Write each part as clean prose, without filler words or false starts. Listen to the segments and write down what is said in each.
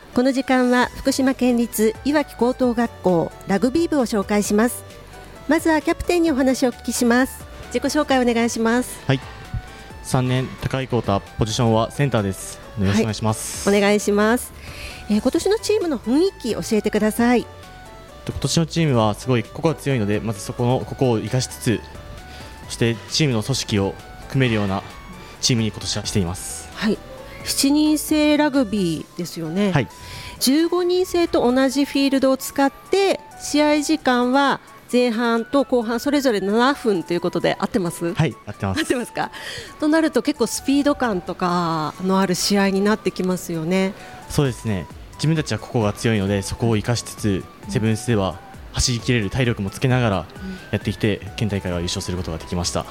この時間は福島県立いわき高等学校ラグビー部を紹介します。まずはキャプテンにお話をお聞きします。自己紹介お願いします。 はい、3年高井浩太、ポジションはセンターです。よろしくお願いします。 はい、お願いします。今年のチームの雰囲気教えてください。 今年のチームはすごい個々が強いので、まずここを生かしつつ、そしてチームの組織を組めるようなチームに今年はしています。 はい、7人制ラグビーですよね。 はい、 15人制と同じフィールドを使って試合時間は前半と後半それぞれ7分ということで合ってます？ はい、合ってます。 合ってますか？となると結構スピード感とかのある試合になってきますよね。 そうですね、自分たちは個々が強いのでそこを生かしつつ、セブンスでは走りきれる体力もつけながらやってきて、県大会は優勝することができました。 はい、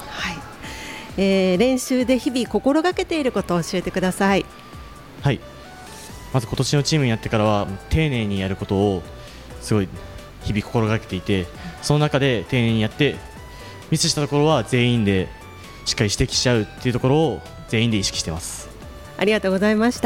練習で日々心がけていることを教えてください。 はい、まず今年のチームにやってからは丁寧にやることをすごい日々心がけていて、その中で丁寧にやってミスしたところは全員でしっかり指摘し合うっていうところを全員で意識しています。 ありがとうございました。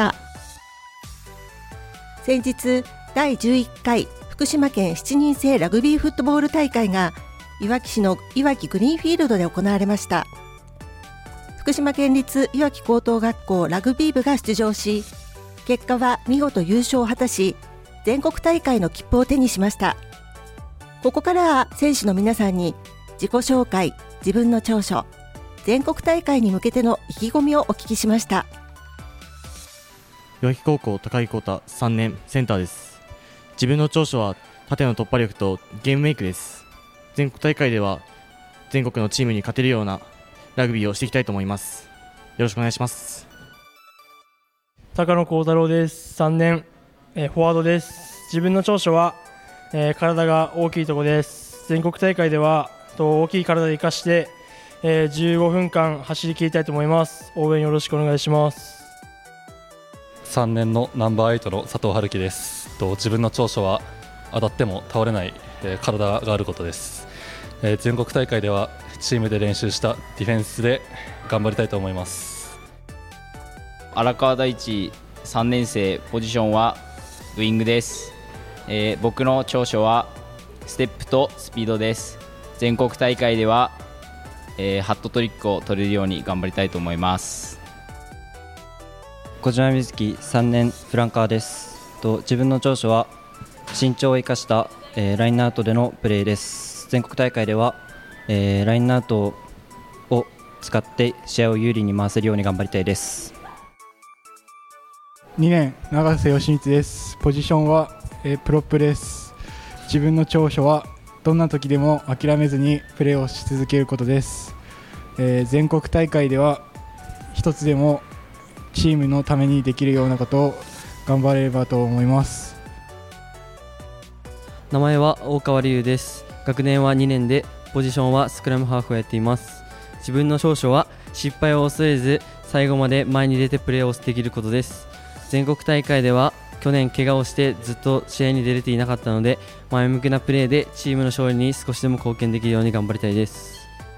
先日第11回福島県7人制ラグビーフットボール大会がいわき市のいわきグリーンフィールドで行われました。福島県立いわき高等学校ラグビー部が出場し、結果は見事優勝を果たし、全国大会の切符を手にしました。ここからは選手の皆さんに自己紹介、自分の長所、全国大会に向けての意気込みをお聞きしました。 いわき高校高井浩太、3年センターです。自分の長所は縦の突破力とゲームメイクです。全国大会では全国のチームに勝てるようなラグビーをしていきたいと思います。よろしくお願いします。 高野幸太郎です。3年、フォワードです。自分の長所は、体が大きいところです。全国大会では大きい体で生かして、15分間走り切りたいと思います。応援よろしくお願いします。 3年のナンバー8の佐藤春樹です。自分の長所は当たっても倒れない、体があることです。全国大会ではチームで練習したディフェンスで頑張りたいと思います。 荒川大地、3年生、ポジションはウイングです。僕の長所はステップとスピードです。全国大会では、ハットトリックを取れるように頑張りたいと思います。 小島瑞希、3年フランカーです。自分の長所は身長を生かした、ラインアウトでのプレーです。全国大会では、ラインアウトを使って試合を有利に回せるように頑張りたいです。 2年永瀬義光です。ポジションは、プロップです。自分の長所はどんな時でも諦めずにプレーをし続けることです。全国大会では一つでもチームのためにできるようなことを頑張れればと思います。 名前は大川理由です。学年は2年でポジションはスクラムハーフをやっています。自分の長所は失敗を恐れず最後まで前に出てプレーをできることです。全国大会では去年怪我をしてずっと試合に出れていなかったので、前向きなプレーでチームの勝利に少しでも貢献できるように頑張りたいです。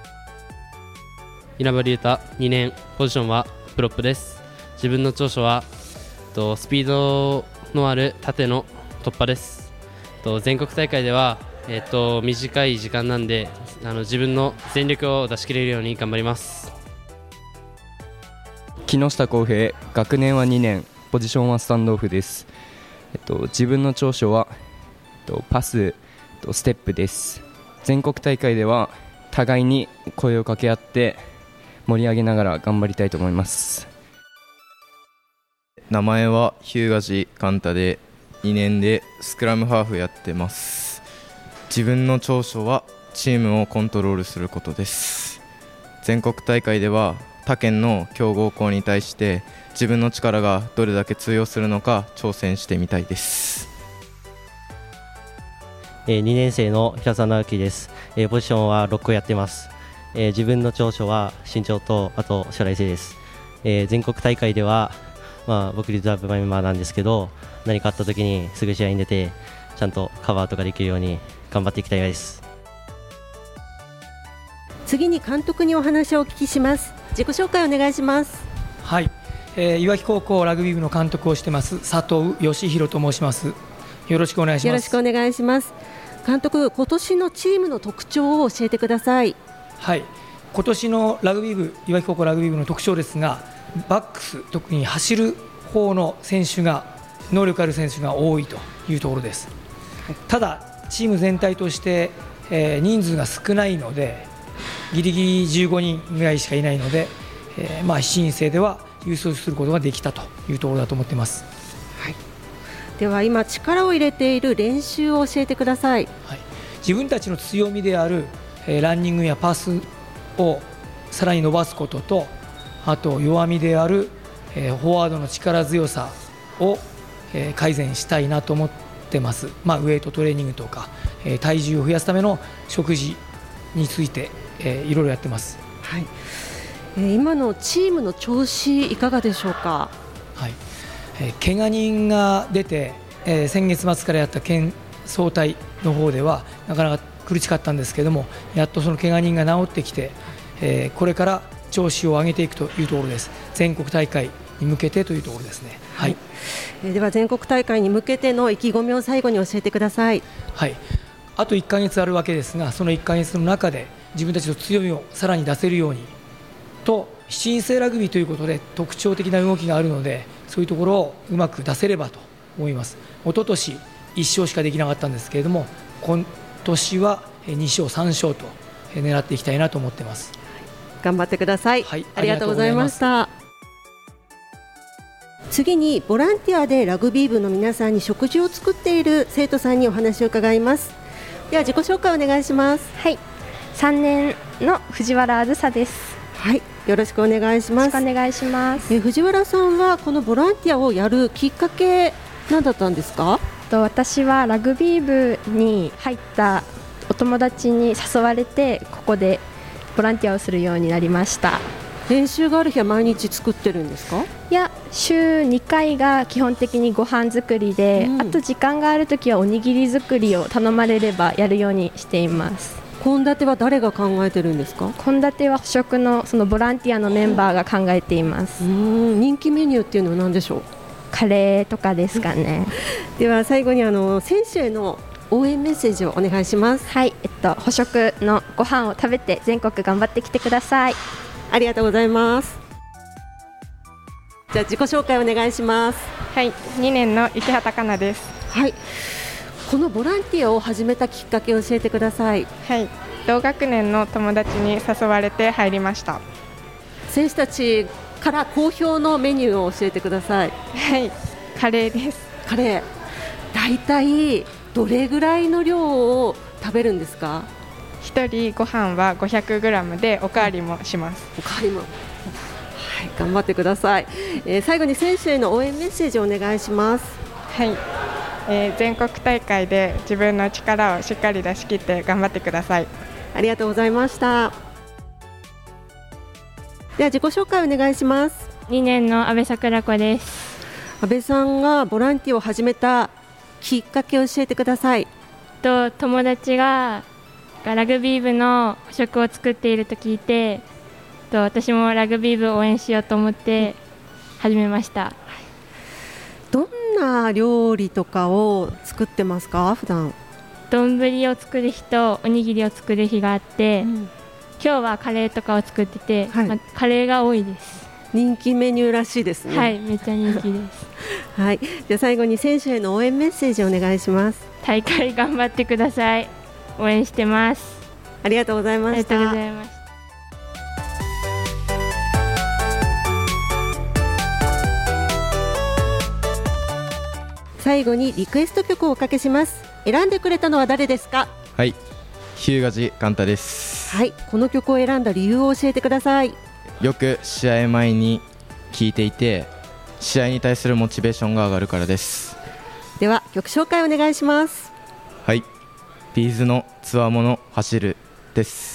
稲葉龍太、2年、ポジションはプロップです。自分の長所はスピードのある縦の突破です。全国大会では、短い時間なんで自分の全力を出し切れるように頑張ります。 木下康平、学年は2年、ポジションはスタンドオフです。自分の長所はパスとステップです。全国大会では互いに声を掛け合って盛り上げながら頑張りたいと思います。 名前は日向寺寛太で2年でスクラムハーフやってます。自分の長所はチームをコントロールすることです。全国大会では他県の強豪校に対して自分の力がどれだけ通用するのか挑戦してみたいです。 2年生の平沢直樹です。ポジションはロックをやっています。自分の長所は身長とあと将来性です。全国大会では、僕リザーブメンバーなんですけど、何かあった時にすぐ試合に出てちゃんとカバーとかできるように頑張っていきたいです。 次に監督にお話をお聞きします。自己紹介お願いします。 はい、 いわき高校ラグビー部の監督をしてます佐藤義弘と申します。よろしくお願いします。 よろしくお願いします。監督、今年のチームの特徴を教えてください。 はい、今年のラグビー部、いわき高校ラグビー部の特徴ですが、バックス、特に走る方の選手が能力ある選手が多いというところです。ただチーム全体として、人数が少ないので、ギリギリ15人ぐらいしかいないので、7人制では優勝することができたというところだと思っています。 はい、では今力を入れている練習を教えてください。 はい、自分たちの強みである、ランニングやパスをさらに伸ばすことと、あと弱みである、フォワードの力強さを、改善したいなと思ってます。ウエイトトレーニングとか、体重を増やすための食事について、いろいろやってます。 はい、今のチームの調子いかがでしょうか。 はい、怪我人が出て、先月末からやった県総体の方ではなかなか苦しかったんですけれども、やっとその怪我人が治ってきて、これから調子を上げていくというところです。全国大会に向けてというところですね。はい、 では全国大会に向けての意気込みを最後に教えてください。 はい、あと1ヶ月あるわけですが、その1ヶ月の中で自分たちの強みをさらに出せるようにと、7人制ラグビーということで特徴的な動きがあるので、そういうところをうまく出せればと思います。一昨年1勝しかできなかったんですけれども、今年は2勝3勝と狙っていきたいなと思っています。 頑張ってください。 はい、 ありがとうございました。次にボランティアでラグビー部の皆さんに食事を作っている生徒さんにお話を伺います。では自己紹介お願いします。 はい、3年の藤原あずさです。 はい、よろしくお願いします。 よろしくお願いします。 藤原さんはこのボランティアをやるきっかけ何だったんですか？ 私はラグビー部に入ったお友達に誘われて、ここでボランティアをするようになりました。 練習がある日は毎日作ってるんですか？ いや、週2回が基本的にご飯作りで、あと時間があるときはおにぎり作りを頼まれればやるようにしています。 献立は誰が考えてるんですか？ 献立は補食のそのボランティアのメンバーが考えています。 人気メニューっていうのは何でしょう？ カレーとかですかね。 では最後に選手への応援メッセージをお願いします。 はい、補食のご飯を食べて全国頑張ってきてください。 ありがとうございます。じゃあ自己紹介お願いします。 はい、2年の池畑香奈です。 はい、このボランティアを始めたきっかけを教えてください。 はい、同学年の友達に誘われて入りました。 選手たちから好評のメニューを教えてください。 はい、カレーです。 カレー、だいたいどれぐらいの量を食べるんですか？1 人ご飯は 500g でおかわりもします。 おかわりも、はい、頑張ってください。最後に選手への応援メッセージをお願いします。 はい、全国大会で自分の力をしっかり出し切って頑張ってください。 ありがとうございました。では自己紹介お願いします。 2年の安倍桜子です。 安倍さんがボランティアを始めたきっかけを教えてください。 友達がラグビー部の補食を作っていると聞いて、私もラグビー部を応援しようと思って始めました。 どんな料理とかを作ってますか？普段丼を作る日とおにぎりを作る日があって、今日はカレーとかを作ってて、カレーが多いです。 人気メニューらしいですね。 はい、めっちゃ人気です。 はい、じゃあ最後に選手への応援メッセージをお願いします。 大会頑張ってください。応援してます。 ありがとうございました。 ありがとうございました。 最後にリクエスト曲をおかけします。選んでくれたのは誰ですか？ はい、日向寺寛太です。 はい、この曲を選んだ理由を教えてください。 よく試合前に聴いていて、試合に対するモチベーションが上がるからです。 では曲紹介お願いします。 はい、ビーズのつわもの走るです。